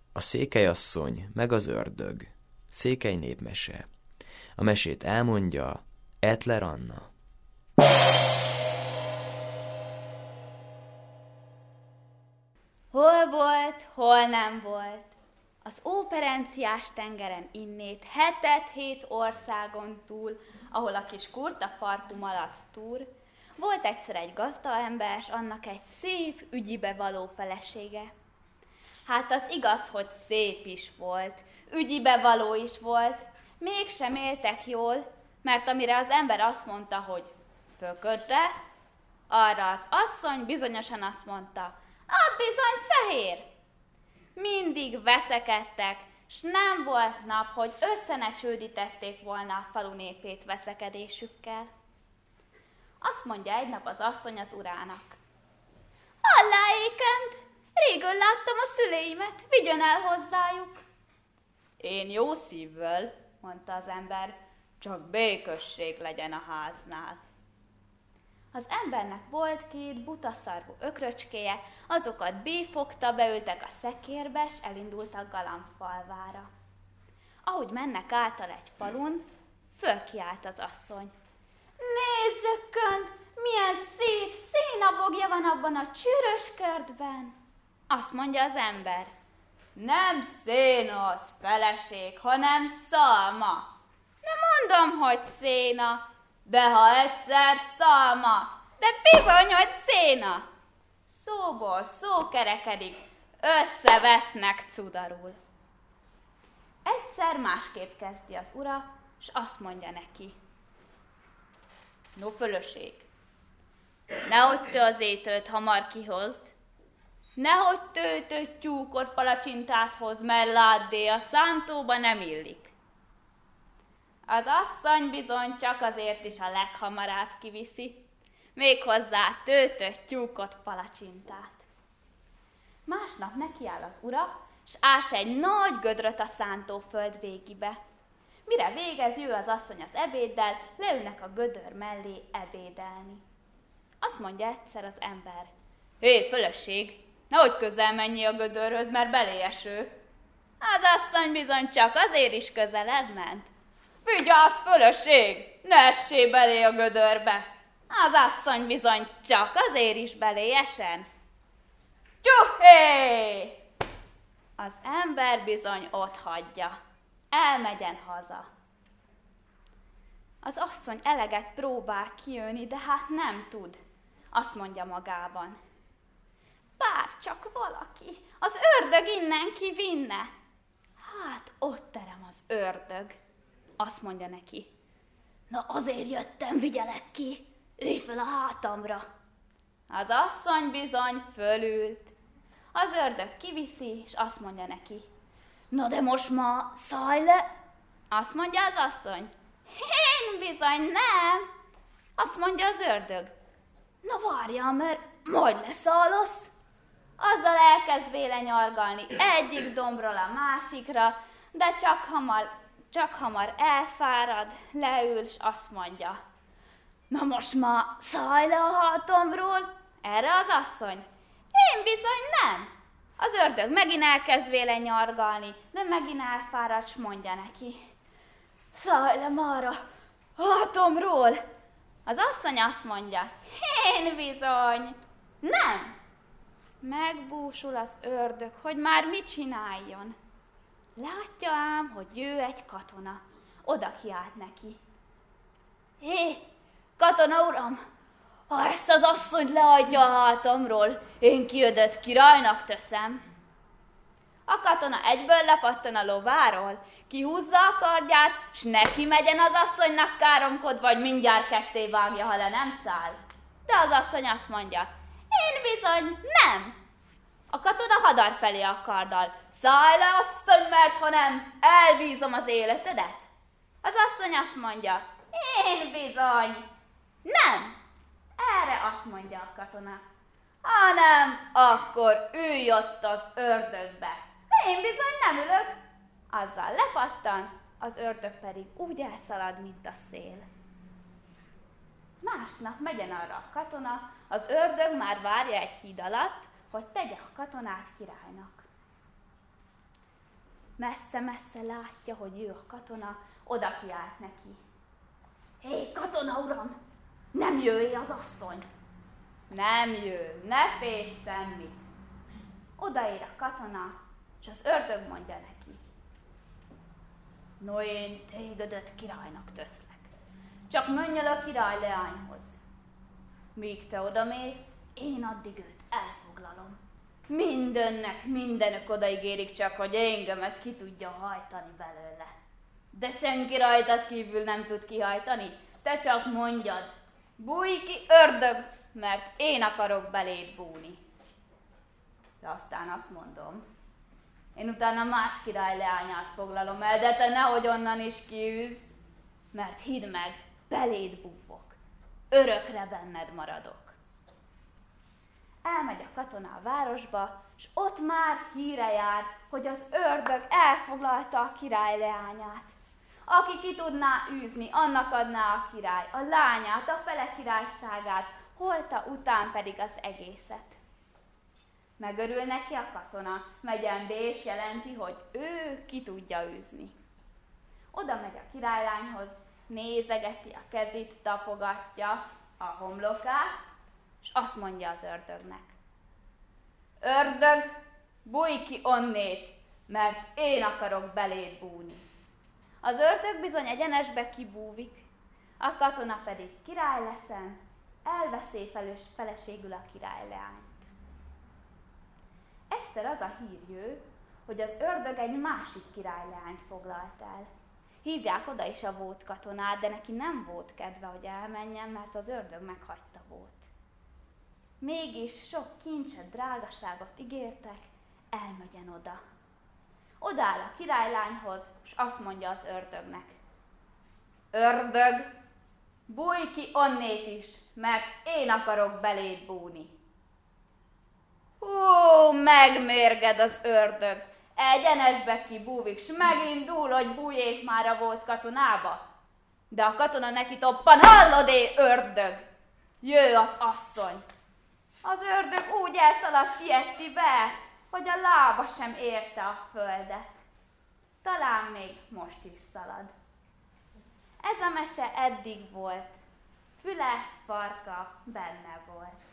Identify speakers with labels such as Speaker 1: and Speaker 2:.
Speaker 1: A székelyasszony meg az ördög. Székely népmese. A mesét elmondja Etler Anna.
Speaker 2: Hol volt, hol nem volt. Az óperenciás tengeren innét 7 országon túl, ahol a kis kurta farkú malac túr, volt egyszer egy gazdaember, s annak egy szép, ügyibe való felesége. Hát az igaz, hogy szép is volt, ügyibe való is volt, mégsem éltek jól, mert amire az ember azt mondta, hogy pöködre, arra az asszony bizonyosan azt mondta, bizony fehér. Mindig veszekedtek, s nem volt nap, hogy össze ne csődítették volna a falu népét veszekedésükkel. Azt mondja egy nap az asszony az urának. Alláékent, régen láttam a szüleimet, vigyön el hozzájuk. Én jó szívvel, mondta az ember, csak békösség legyen a háznál. Az embernek volt 2 butaszarvú ökröcskéje, azokat béfogta, beültek a szekérbe, s elindultak Galambfalvára. Ahogy mennek által egy falun, fölkiált az asszony. Nézzökkön, milyen szép szénabogja van abban a csűrös körtben. Azt mondja az ember. Nem széna az feleség, hanem szalma. Nem mondom, hogy széna, de ha egyszer szalma, de bizony, hogy széna. Szóból szó kerekedik, összevesznek cudarul. Egyszer másképp kezdi az ura, s azt mondja neki. No, fölöség, nehogy te az ételt hamar kihozd, nehogy töltött tyúkot palacsintát hoz, mert láddé, a szántóba nem illik. Az asszony bizony csak azért is a leghamarabb kiviszi, méghozzá töltött tyúkot palacsintát. Másnap nekiáll az ura, s ás egy nagy gödröt a szántóföld végibe. Mire végez, jő az asszony az ebéddel, leülnek a gödör mellé ebédelni. Azt mondja egyszer az ember. Hé, fölösség, nehogy közel menjél a gödörhöz, mert beléeső. Az asszony bizony csak azért is közelebb ment. Vigyázz, fölösség, ne essé belé a gödörbe. Az asszony bizony csak azért is beléesen. Tyuhé! Az ember bizony ott hagyja. Elmegyen haza. Az asszony eleget próbál kijönni, de hát nem tud. Azt mondja magában. Bár csak valaki, az ördög innen kivinne. Hát ott terem az ördög. Azt mondja neki. Na azért jöttem, vigyelek ki, ülj fel a hátamra. Az asszony bizony fölült. Az ördög kiviszi, és azt mondja neki. Na de most ma szállj le. Azt mondja az asszony. Én bizony nem. Azt mondja az ördög. Na várjál, mert majd leszállasz. Azzal elkezd véle nyargalni egyik dombról a másikra, de csak hamar elfárad, leül, és azt mondja. Na most ma szállj le a hátamról. Erre az asszony. Én bizony nem. Az ördög megint elkezd véle nyargalni, de megint elfárad, s mondja neki. Szállj le már a hátamról. Az asszony azt mondja. Én bizony nem. Megbúsul az ördög, hogy már mit csináljon. Látja ám, hogy jő egy katona. Oda kiált neki. Hé, katona uram, ha ezt az asszonyt leadja a hátamról, én kiödött királynak teszem. A katona egyből lepattan a lováról, kihúzza a kardját, s neki megyen az asszonynak káromkod, vagy mindjárt ketté vágja, ha le nem száll. De az asszony azt mondja, én bizony nem. A katona hadar felé a karddal. Szállj le, asszony, mert ha nem, elbízom az életedet. Az asszony azt mondja, én bizony nem. Erre azt mondja a katona. Ha nem, akkor ülj ott az ördögbe. Én bizony nem ülök. Azzal lepattan, az ördög pedig úgy elszalad, mint a szél. Másnap megyen arra a katona, az ördög már várja egy híd alatt, hogy tegye a katonát királynak. messze-messze látja, hogy ő a katona, oda kiált neki. Hé, katona uram, nem jöjj az asszony! Nem jön, ne félj semmit. Odaér a katona, és az ördög mondja neki. No, én tégedet királynak teszlek. Csak menj el a király leányhoz. Míg te odamész, én addig őt elfoglalom. Mindenök odaígérik csak, hogy engemet ki tudja hajtani belőle. De senki rajtad kívül nem tud kihajtani. Te csak mondjad, bújj ki, ördög, mert én akarok beléd bújni. De aztán azt mondom, én utána más király leányát foglalom el, de te nehogy onnan is kiűzz, mert hidd meg, beléd búvok, örökre benned maradok. Elmegy a katona a városba, és ott már híre jár, hogy az ördög elfoglalta a király leányát. Aki ki tudná űzni, annak adná a király a lányát, a fele királyságát, holta után pedig az egészet. Megörül neki a katona, megyen be és jelenti, hogy ő ki tudja űzni. Oda megy a királylányhoz, nézegeti a kezét, tapogatja a homlokát, és azt mondja az ördögnek. Ördög, bújj ki onnét, mert én akarok beléd bújni. Az ördög bizony egyenesbe kibúvik, a katona pedig király leszen, elveszi feleségül a királyleányt. Egyszer az a hír jő, hogy az ördög egy másik királyleányt foglalt el. Hívják oda is a vót katonát, de neki nem volt kedve, hogy elmenjen, mert az ördög meghagyta vót. Mégis sok kincset, drágaságot ígértek, elmegyen oda. Odaáll a királylányhoz, és azt mondja az ördögnek. Ördög, bújj ki onnét is, mert én akarok beléd bújni. Megmérged az ördög, egyenesbe kibúvik, s megindul, hogy bújjék már a volt katonába. De a katona neki toppan, hallod-é, ördög? Jő az asszony. Az ördög úgy elszaladt Tiettibe, hogy a lába sem érte a földet. Talán még most is szalad. Ez a mese eddig volt, füle, farka benne volt.